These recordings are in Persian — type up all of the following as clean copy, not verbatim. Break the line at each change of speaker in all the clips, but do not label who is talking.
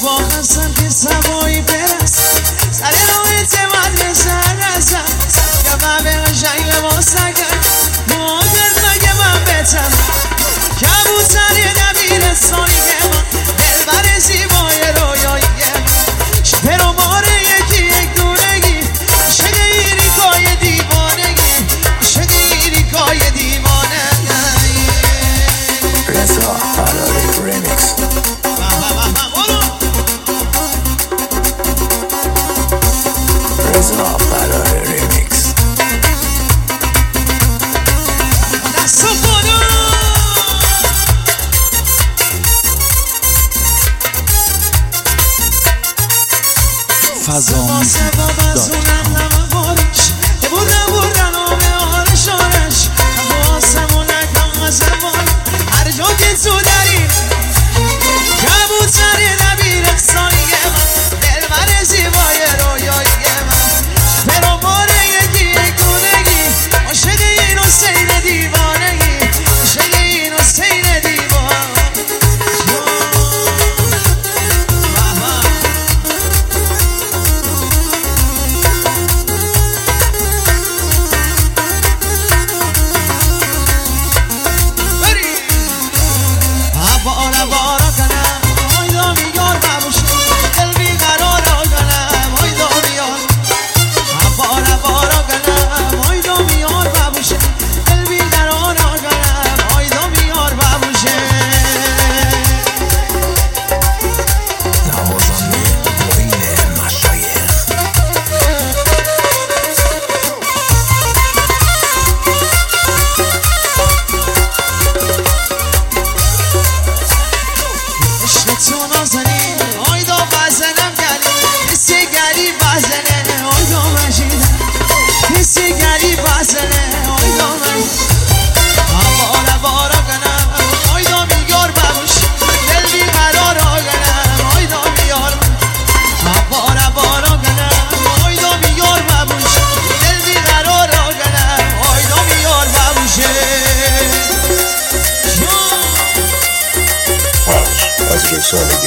با خستم که سوایی برس سر رو اعتماد به سر رسم که به قشنگ لباس نگرد مادر مگه من بتم کبوتر دبیرستانی من دلبر زیبای رویایی من شپر و ماره یکی یک دونگی عاشق ایریکای دیوانگی عاشق ایریکای دیوانگی
رضا فراری ریمیکس رضا فراری ریمیکس
دست خدا هر جا که تو داری کبوتر دبیرستانی من دلبر زیبای رویایی من شپر و ماره یکی یک دونگی عاشق این حسین دیوانگی عاشق این حسین دیوانگی
از رسانه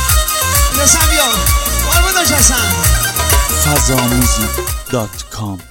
FazaMusic.com